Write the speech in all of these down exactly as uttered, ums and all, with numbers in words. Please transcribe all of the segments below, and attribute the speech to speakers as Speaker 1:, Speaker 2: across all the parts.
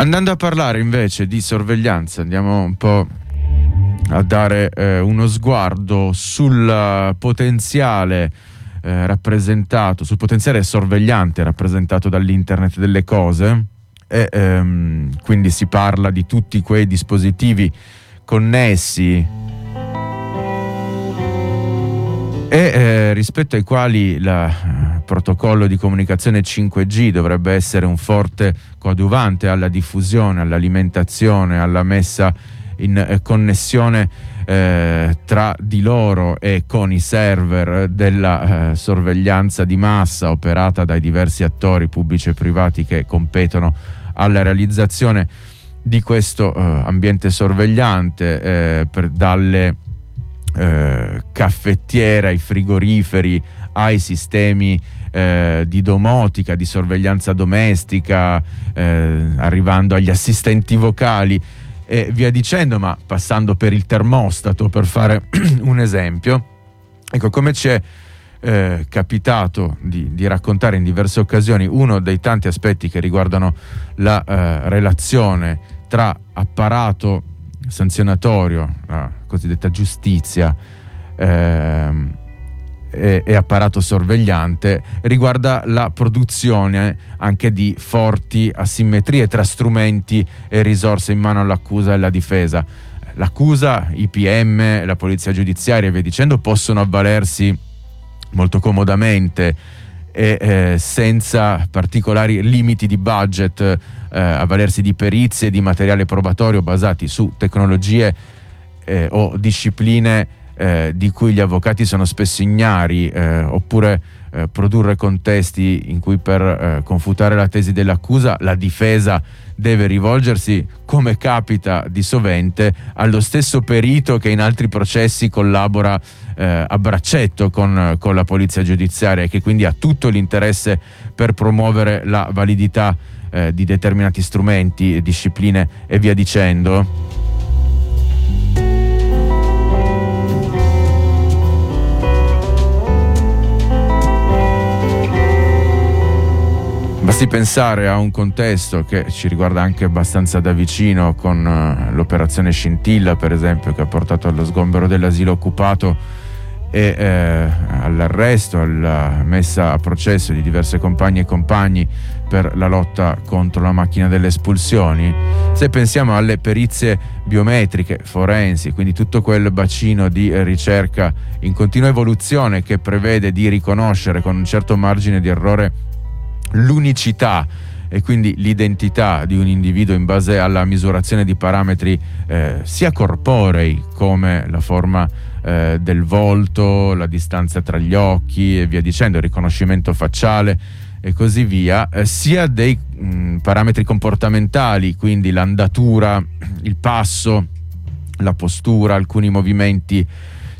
Speaker 1: Andando a parlare invece di sorveglianza, andiamo un po' a dare eh, uno sguardo sul potenziale eh, rappresentato, sul potenziale sorvegliante rappresentato dall'Internet delle cose, e ehm, quindi si parla di tutti quei dispositivi connessi e eh, rispetto ai quali il protocollo di comunicazione cinque G dovrebbe essere un forte coadiuvante alla diffusione, all'alimentazione, alla messa in eh, connessione eh, tra di loro e con i server della eh, sorveglianza di massa operata dai diversi attori pubblici e privati che competono alla realizzazione di questo eh, ambiente sorvegliante, eh, per, dalle eh, caffettiere ai frigoriferi ai sistemi eh, di domotica, di sorveglianza domestica, eh, arrivando agli assistenti vocali e via dicendo, ma passando per il termostato, per fare un esempio. Ecco, come ci è eh, capitato di, di raccontare in diverse occasioni, uno dei tanti aspetti che riguardano la eh, relazione tra apparato sanzionatorio, la cosiddetta giustizia, ehm, e, e apparato sorvegliante, riguarda la produzione anche di forti asimmetrie tra strumenti e risorse in mano all'accusa e alla difesa. L'accusa, i P M, la polizia giudiziaria e via dicendo possono avvalersi molto comodamente e eh, senza particolari limiti di budget, eh, avvalersi di perizie, di materiale probatorio basati su tecnologie eh, o discipline Eh, di cui gli avvocati sono spesso ignari, eh, oppure eh, produrre contesti in cui per eh, confutare la tesi dell'accusa la difesa deve rivolgersi, come capita di sovente, allo stesso perito che in altri processi collabora eh, a braccetto con, con la polizia giudiziaria e che quindi ha tutto l'interesse per promuovere la validità eh, di determinati strumenti, discipline e via dicendo. Basti pensare a un contesto che ci riguarda anche abbastanza da vicino, con uh, l'operazione Scintilla, per esempio, che ha portato allo sgombero dell'asilo occupato e eh, all'arresto, alla messa a processo di diverse compagne e compagni per la lotta contro la macchina delle espulsioni. Se pensiamo alle perizie biometriche, forensi, quindi tutto quel bacino di ricerca in continua evoluzione che prevede di riconoscere con un certo margine di errore l'unicità e quindi l'identità di un individuo in base alla misurazione di parametri eh, sia corporei, come la forma eh, del volto, la distanza tra gli occhi e via dicendo, il riconoscimento facciale e così via, eh, sia dei mh, parametri comportamentali, quindi l'andatura, il passo, la postura, alcuni movimenti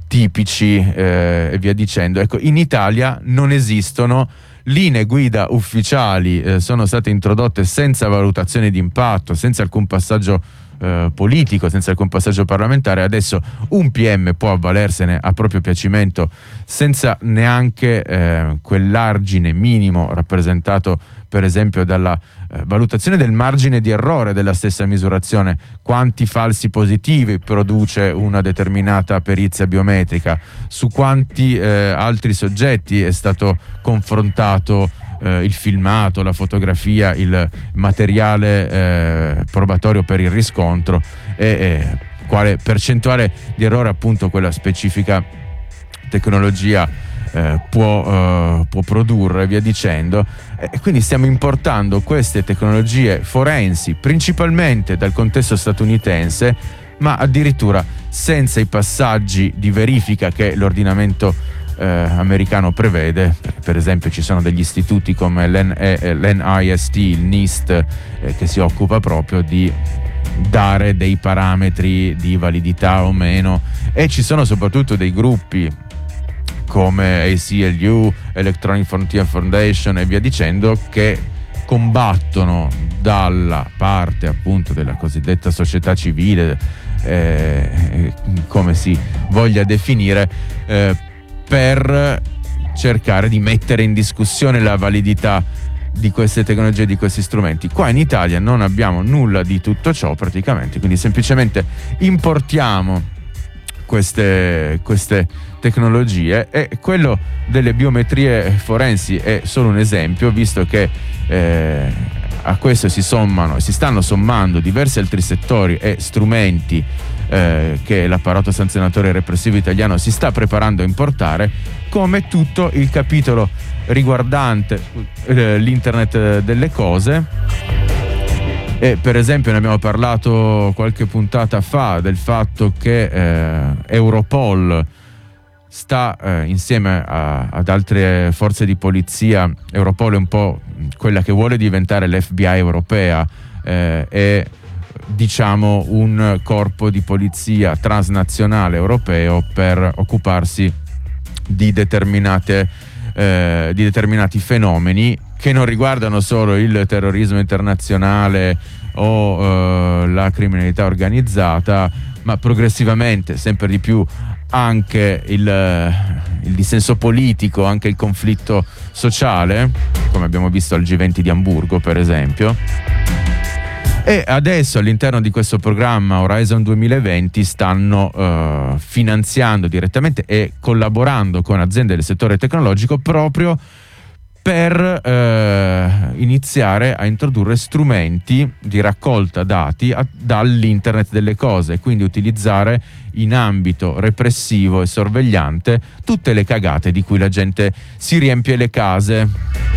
Speaker 1: tipici eh, e via dicendo. Ecco, in Italia non esistono linee guida ufficiali, eh, sono state introdotte senza valutazione di impatto, senza alcun passaggio eh, politico, senza alcun passaggio parlamentare. Adesso un P M può avvalersene a proprio piacimento senza neanche eh, quell'argine minimo rappresentato per esempio dalla eh, valutazione del margine di errore della stessa misurazione. Quanti falsi positivi produce una determinata perizia biometrica, su quanti eh, altri soggetti è stato confrontato eh, il filmato, la fotografia, il materiale eh, probatorio per il riscontro e eh, quale percentuale di errore appunto quella specifica tecnologia eh, può, eh, può produrre e via dicendo. E quindi stiamo importando queste tecnologie forensi principalmente dal contesto statunitense, ma addirittura senza i passaggi di verifica che l'ordinamento eh, americano prevede. Per esempio ci sono degli istituti come l'N I S T, il NIST, eh, che si occupa proprio di dare dei parametri di validità o meno, e ci sono soprattutto dei gruppi come A C L U, Electronic Frontier Foundation e via dicendo, che combattono dalla parte appunto della cosiddetta società civile, eh, come si voglia definire, eh, per cercare di mettere in discussione la validità di queste tecnologie, di questi strumenti. Qua in Italia non abbiamo nulla di tutto ciò praticamente, quindi semplicemente importiamo queste, queste tecnologie, e quello delle biometrie forensi è solo un esempio, visto che eh, a questo si sommano, si stanno sommando diversi altri settori e strumenti eh, che l'apparato sanzionatorio e repressivo italiano si sta preparando a importare, come tutto il capitolo riguardante eh, l'internet delle cose. E per esempio ne abbiamo parlato qualche puntata fa del fatto che eh, Europol sta eh, insieme a, ad altre forze di polizia. Europol è un po' quella che vuole diventare l'F B I europea, eh, è diciamo un corpo di polizia transnazionale europeo per occuparsi di determinate eh, di determinati fenomeni che non riguardano solo il terrorismo internazionale o eh, la criminalità organizzata, ma progressivamente sempre di più anche il, il dissenso politico, anche il conflitto sociale, come abbiamo visto al G venti di Amburgo per esempio. E adesso all'interno di questo programma Horizon duemilaventi stanno uh, finanziando direttamente e collaborando con aziende del settore tecnologico proprio per uh, iniziare a introdurre strumenti di raccolta dati a, dall'internet delle cose, quindi utilizzare in ambito repressivo e sorvegliante tutte le cagate di cui la gente si riempie le case.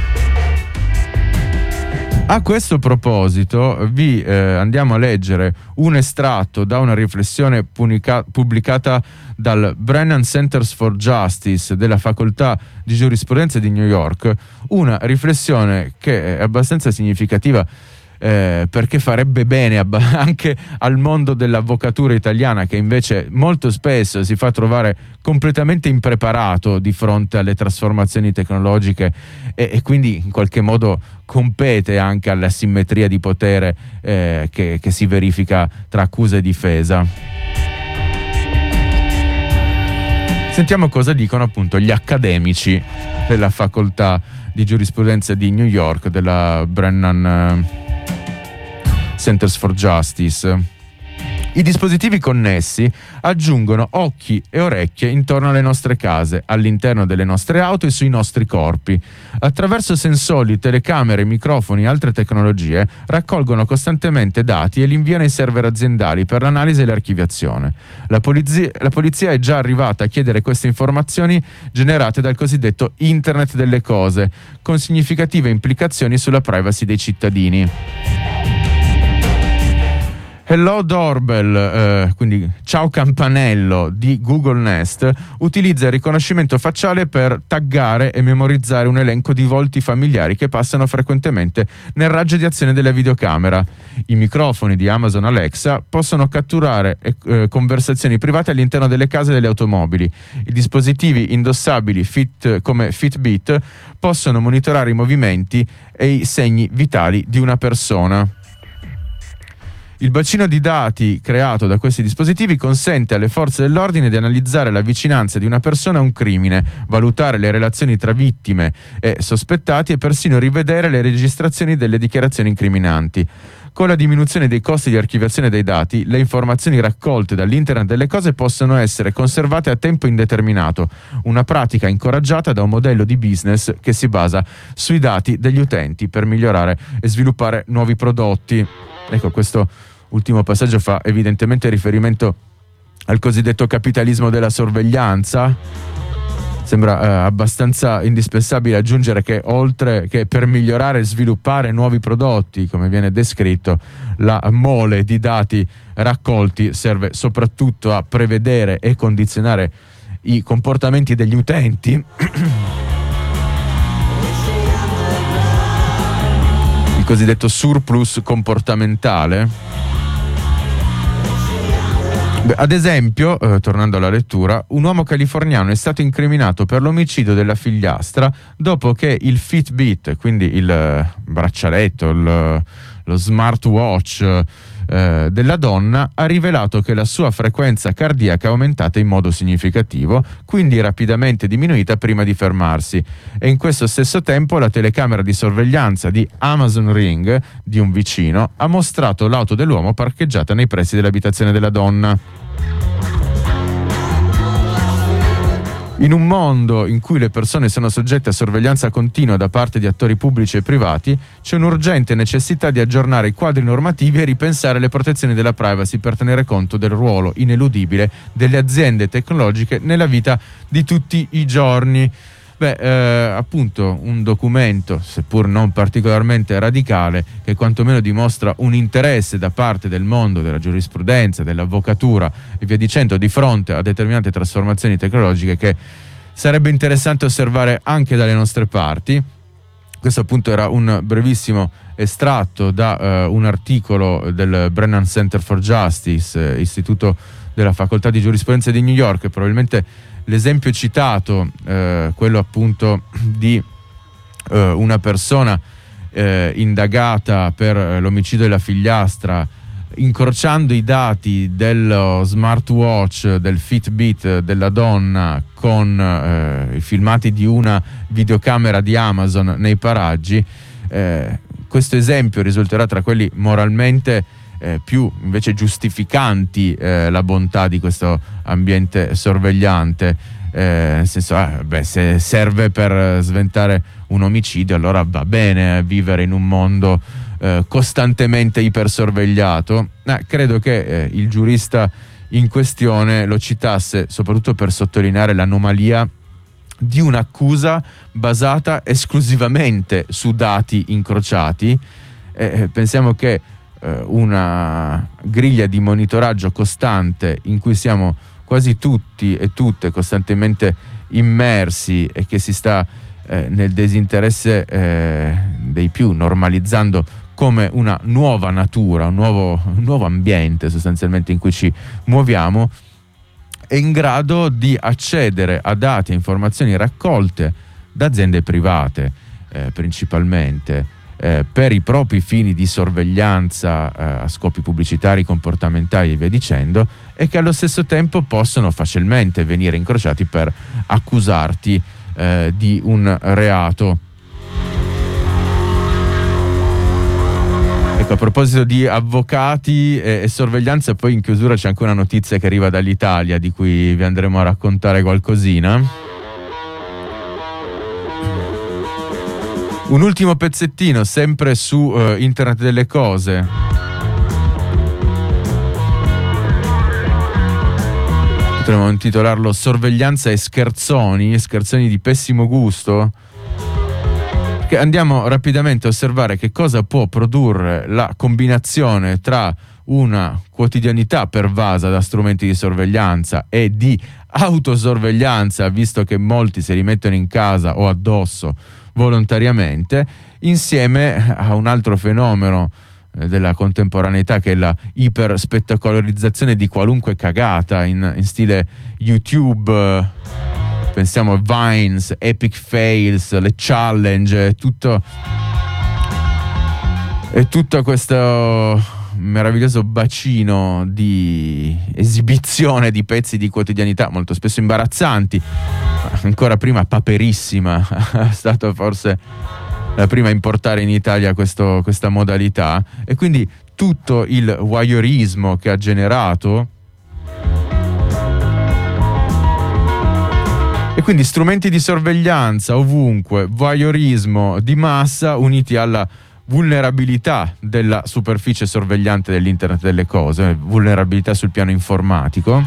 Speaker 1: A questo proposito vi eh, andiamo a leggere un estratto da una riflessione punica- pubblicata dal Brennan Centers for Justice della facoltà di giurisprudenza di New York, una riflessione che è abbastanza significativa eh, perché farebbe bene ab- anche al mondo dell'avvocatura italiana, che invece molto spesso si fa trovare completamente impreparato di fronte alle trasformazioni tecnologiche e, e quindi in qualche modo compete anche all'asimmetria di potere eh, che, che si verifica tra accusa e difesa. Sentiamo cosa dicono appunto gli accademici della facoltà di giurisprudenza di New York, della Brennan Centers for Justice. I dispositivi connessi aggiungono occhi e orecchie intorno alle nostre case, all'interno delle nostre auto e sui nostri corpi. Attraverso sensori, telecamere, microfoni e altre tecnologie raccolgono costantemente dati e li inviano ai server aziendali per l'analisi e l'archiviazione. La polizia, la polizia è già arrivata a chiedere queste informazioni generate dal cosiddetto Internet delle cose, con significative implicazioni sulla privacy dei cittadini. Hello Doorbell, eh, quindi ciao campanello di Google Nest, utilizza il riconoscimento facciale per taggare e memorizzare un elenco di volti familiari che passano frequentemente nel raggio di azione della videocamera. I microfoni di Amazon Alexa possono catturare eh, conversazioni private all'interno delle case e delle automobili. I dispositivi indossabili fit, come Fitbit possono monitorare i movimenti e i segni vitali di una persona. Il bacino di dati creato da questi dispositivi consente alle forze dell'ordine di analizzare la vicinanza di una persona a un crimine, valutare le relazioni tra vittime e sospettati e persino rivedere le registrazioni delle dichiarazioni incriminanti. Con la diminuzione dei costi di archiviazione dei dati, le informazioni raccolte dall'Internet delle cose possono essere conservate a tempo indeterminato, una pratica incoraggiata da un modello di business che si basa sui dati degli utenti per migliorare e sviluppare nuovi prodotti. Ecco, questo ultimo passaggio fa evidentemente riferimento al cosiddetto capitalismo della sorveglianza. Sembra eh, abbastanza indispensabile aggiungere che oltre che per migliorare e sviluppare nuovi prodotti, come viene descritto, la mole di dati raccolti serve soprattutto a prevedere e condizionare i comportamenti degli utenti. Il cosiddetto surplus comportamentale. Beh, ad esempio, eh, tornando alla lettura, un uomo californiano è stato incriminato per l'omicidio della figliastra dopo che il Fitbit, quindi il braccialetto, il, lo smartwatch eh, della donna ha rivelato che la sua frequenza cardiaca è aumentata in modo significativo, quindi rapidamente diminuita prima di fermarsi, e in questo stesso tempo la telecamera di sorveglianza di Amazon Ring di un vicino ha mostrato l'auto dell'uomo parcheggiata nei pressi dell'abitazione della donna. In un mondo in cui le persone sono soggette a sorveglianza continua da parte di attori pubblici e privati, c'è un'urgente necessità di aggiornare i quadri normativi e ripensare le protezioni della privacy per tenere conto del ruolo ineludibile delle aziende tecnologiche nella vita di tutti i giorni. Beh, eh, appunto un documento, seppur non particolarmente radicale, che quantomeno dimostra un interesse da parte del mondo della giurisprudenza, dell'avvocatura e via dicendo di fronte a determinate trasformazioni tecnologiche che sarebbe interessante osservare anche dalle nostre parti. Questo appunto era un brevissimo estratto da eh, un articolo del Brennan Center for Justice, eh, istituto della facoltà di giurisprudenza di New York. Probabilmente l'esempio citato, eh, quello appunto di eh, una persona eh, indagata per l'omicidio della figliastra, incrociando i dati dello smartwatch, del Fitbit della donna con eh, i filmati di una videocamera di Amazon nei paraggi. Eh, questo esempio risulterà tra quelli moralmente Eh, più invece giustificanti eh, la bontà di questo ambiente sorvegliante, eh, nel senso, ah, beh, se serve per sventare un omicidio allora va bene vivere in un mondo eh, costantemente ipersorvegliato. Eh, credo che eh, il giurista in questione lo citasse soprattutto per sottolineare l'anomalia di un'accusa basata esclusivamente su dati incrociati. Eh, pensiamo che una griglia di monitoraggio costante in cui siamo quasi tutti e tutte costantemente immersi e che si sta eh, nel disinteresse eh, dei più normalizzando come una nuova natura, un nuovo, un nuovo ambiente sostanzialmente in cui ci muoviamo, è in grado di accedere a dati e informazioni raccolte da aziende private eh, principalmente, Eh, per i propri fini di sorveglianza eh, a scopi pubblicitari, comportamentali e via dicendo, e che allo stesso tempo possono facilmente venire incrociati per accusarti eh, di un reato. Ecco, a proposito di avvocati e, e sorveglianza, poi in chiusura c'è anche una notizia che arriva dall'Italia di cui vi andremo a raccontare qualcosina. Un ultimo pezzettino, sempre su uh, Internet delle cose. Potremmo intitolarlo Sorveglianza e scherzoni, scherzoni di pessimo gusto. Che andiamo rapidamente a osservare che cosa può produrre la combinazione tra una quotidianità pervasa da strumenti di sorveglianza e di autosorveglianza, visto che molti si rimettono in casa o addosso volontariamente, insieme a un altro fenomeno eh, della contemporaneità che è la iperspettacolarizzazione di qualunque cagata in, in stile YouTube. Eh, pensiamo a Vines, Epic Fails, le challenge, è tutto è tutto questo meraviglioso bacino di esibizione di pezzi di quotidianità molto spesso imbarazzanti. Ancora prima Paperissima è stata forse la prima a importare in Italia questo, questa modalità, e quindi tutto il voyeurismo che ha generato, e quindi strumenti di sorveglianza ovunque, voyeurismo di massa uniti alla vulnerabilità della superficie sorvegliante dell'Internet delle cose, vulnerabilità sul piano informatico.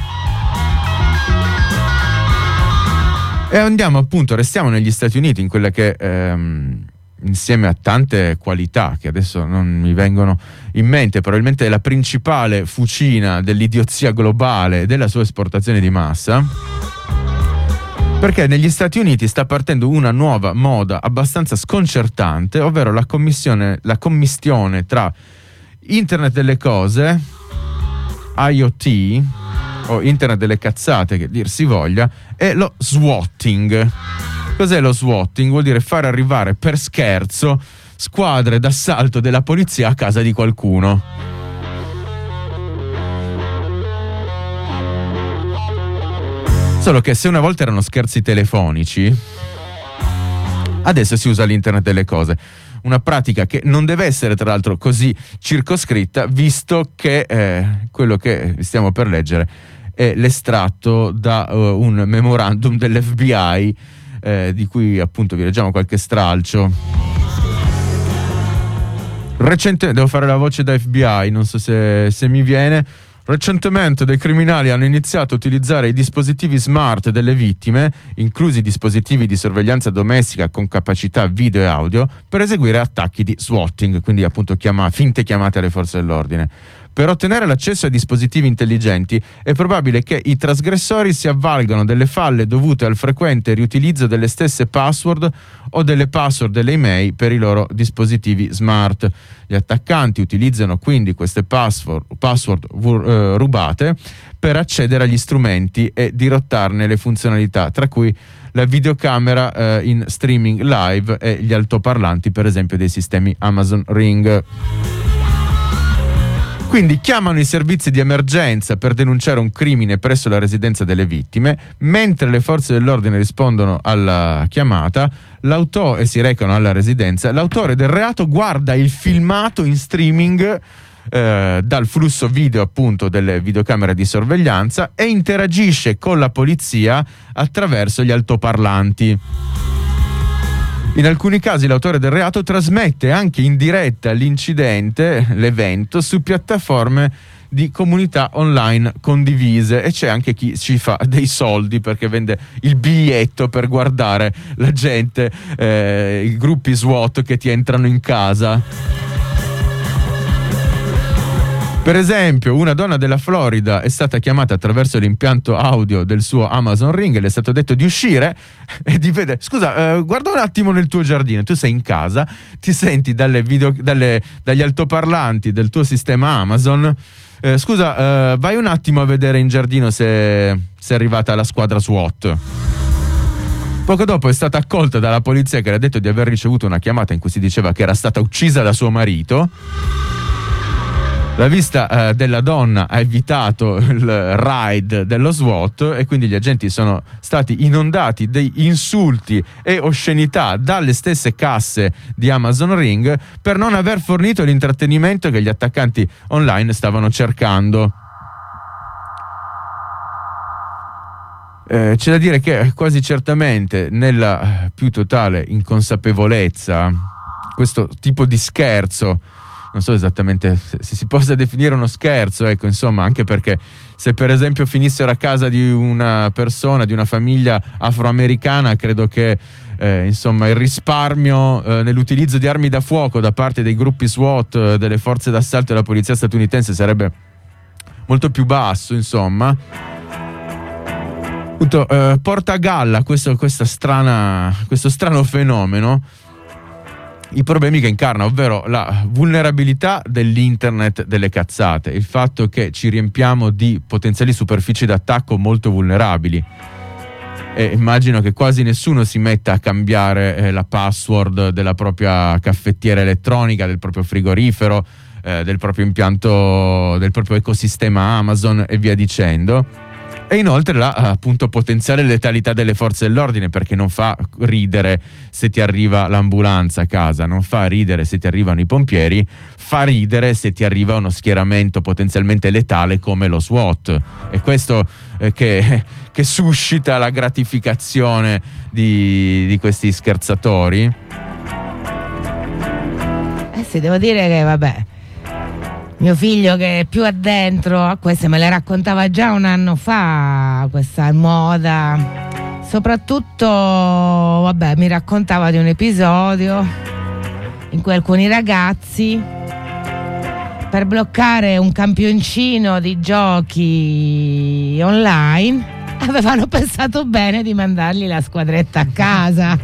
Speaker 1: E andiamo appunto, restiamo negli Stati Uniti, in quella che ehm, insieme a tante qualità che adesso non mi vengono in mente, probabilmente è la principale fucina dell'idiozia globale e della sua esportazione di massa, perché negli Stati Uniti sta partendo una nuova moda abbastanza sconcertante, ovvero la commissione, la commistione tra Internet delle cose, I O T, o Internet delle cazzate che dir si voglia, e lo swatting. Cos'è lo swatting? Vuol dire far arrivare per scherzo squadre d'assalto della polizia a casa di qualcuno. Solo che se una volta erano scherzi telefonici, adesso si usa l'internet delle cose. Una pratica che non deve essere tra l'altro così circoscritta, visto che eh, quello che stiamo per leggere è l'estratto da uh, un memorandum dell'F B I, eh, di cui appunto vi leggiamo qualche stralcio. Recentemente, devo fare la voce da F B I, non so se, se mi viene. Recentemente dei criminali hanno iniziato a utilizzare i dispositivi smart delle vittime, inclusi dispositivi di sorveglianza domestica con capacità video e audio, per eseguire attacchi di swatting, quindi appunto chiama, finte chiamate alle forze dell'ordine. Per ottenere l'accesso ai dispositivi intelligenti è probabile che i trasgressori si avvalgano delle falle dovute al frequente riutilizzo delle stesse password o delle password delle email per i loro dispositivi smart. Gli attaccanti utilizzano quindi queste password, password uh, rubate per accedere agli strumenti e dirottarne le funzionalità, tra cui la videocamera uh, in streaming live e gli altoparlanti, per esempio, dei sistemi Amazon Ring. Quindi chiamano i servizi di emergenza per denunciare un crimine presso la residenza delle vittime, mentre le forze dell'ordine rispondono alla chiamata l'autore, e si recano alla residenza, l'autore del reato guarda il filmato in streaming eh, dal flusso video appunto delle videocamere di sorveglianza e interagisce con la polizia attraverso gli altoparlanti. In alcuni casi l'autore del reato trasmette anche in diretta l'incidente, l'evento, su piattaforme di comunità online condivise, e c'è anche chi ci fa dei soldi perché vende il biglietto per guardare la gente, eh, i gruppi SWAT che ti entrano in casa. Per esempio, una donna della Florida è stata chiamata attraverso l'impianto audio del suo Amazon Ring e le è stato detto di uscire e di vedere. Scusa, eh, guarda un attimo nel tuo giardino, tu sei in casa, ti senti dalle video, dalle, dagli altoparlanti del tuo sistema Amazon. Eh, scusa, eh, vai un attimo a vedere in giardino se, se è arrivata la squadra SWAT. Poco dopo è stata accolta dalla polizia che le ha detto di aver ricevuto una chiamata in cui si diceva che era stata uccisa da suo marito. La vista eh, della donna ha evitato il raid dello SWAT e quindi gli agenti sono stati inondati di insulti e oscenità dalle stesse casse di Amazon Ring per non aver fornito l'intrattenimento che gli attaccanti online stavano cercando. Eh, c'è da dire che quasi certamente nella più totale inconsapevolezza questo tipo di scherzo, non so esattamente se, se si possa definire uno scherzo, ecco, insomma, anche perché se per esempio finissero a casa di una persona, di una famiglia afroamericana, credo che eh, insomma il risparmio eh, nell'utilizzo di armi da fuoco da parte dei gruppi SWAT, eh, delle forze d'assalto e della polizia statunitense sarebbe molto più basso, insomma. Appunto, eh, porta a galla questo, questa strana, questo strano fenomeno i problemi che incarna, ovvero la vulnerabilità dell'internet delle cazzate, il fatto che ci riempiamo di potenziali superfici d'attacco molto vulnerabili. E immagino che quasi nessuno si metta a cambiare eh, la password della propria caffettiera elettronica, del proprio frigorifero, eh, del proprio impianto, del proprio ecosistema Amazon e via dicendo. E inoltre la appunto potenziale letalità delle forze dell'ordine, perché non fa ridere se ti arriva l'ambulanza a casa, non fa ridere se ti arrivano i pompieri, fa ridere se ti arriva uno schieramento potenzialmente letale come lo SWAT. E questo eh, che, che suscita la gratificazione di, di questi scherzatori.
Speaker 2: Eh sì, devo dire che vabbè, mio figlio che è più addentro, queste me le raccontava già un anno fa, questa moda. Soprattutto, vabbè, mi raccontava di un episodio in cui alcuni ragazzi, per bloccare un campioncino di giochi online, avevano pensato bene di mandargli la squadretta a casa.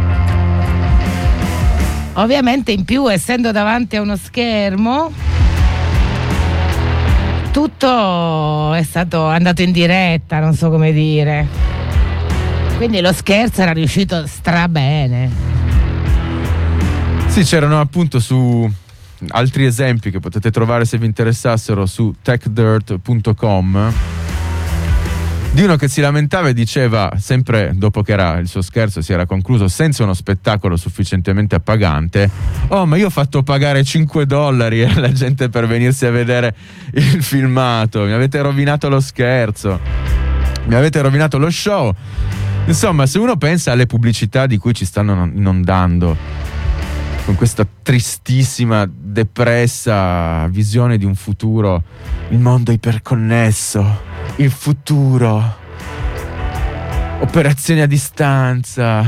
Speaker 2: Ovviamente in più, essendo davanti a uno schermo, tutto è stato andato in diretta, non so come dire. Quindi lo scherzo era riuscito strabene.
Speaker 1: Sì, c'erano appunto su altri esempi che potete trovare se vi interessassero su tech dirt punto com di uno che si lamentava e diceva, sempre dopo che era il suo scherzo si era concluso senza uno spettacolo sufficientemente appagante: oh, ma io ho fatto pagare cinque dollari alla gente per venirsi a vedere il filmato, mi avete rovinato lo scherzo, mi avete rovinato lo show. Insomma, se uno pensa alle pubblicità di cui ci stanno inondando, con questa tristissima, depressa visione di un futuro, il mondo iperconnesso, il futuro, operazioni a distanza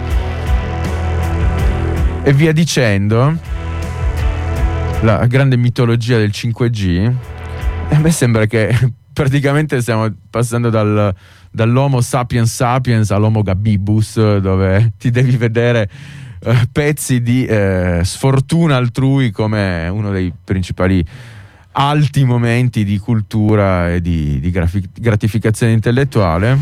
Speaker 1: e via dicendo, la grande mitologia del cinque G, a me sembra che praticamente stiamo passando dal, dall'Homo sapiens sapiens all'Homo gabibus, dove ti devi vedere Uh, pezzi di uh, sfortuna altrui come uno dei principali alti momenti di cultura e di, di grafi- gratificazione intellettuale.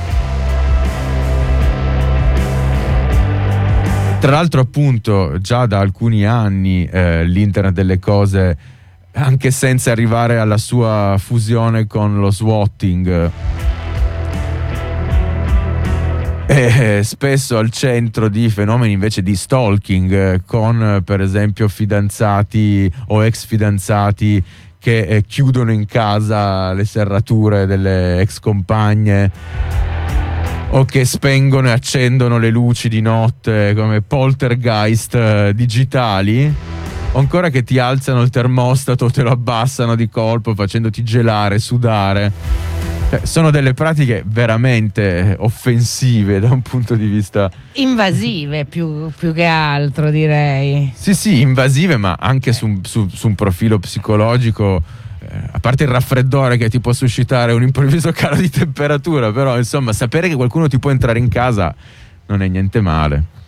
Speaker 1: Tra l'altro, appunto, già da alcuni anni uh, l'internet delle cose, anche senza arrivare alla sua fusione con lo swatting, è spesso al centro di fenomeni invece di stalking, con per esempio fidanzati o ex fidanzati che eh, chiudono in casa le serrature delle ex compagne, o che spengono e accendono le luci di notte come poltergeist eh, digitali, o ancora che ti alzano il termostato o te lo abbassano di colpo facendoti gelare, sudare. Sono delle pratiche veramente offensive da un punto di vista
Speaker 2: invasive, più, più che altro, direi.
Speaker 1: Sì, sì, invasive, ma anche su, su, su un profilo psicologico, eh, a parte il raffreddore che ti può suscitare un improvviso calo di temperatura, però insomma sapere che qualcuno ti può entrare in casa non è niente male.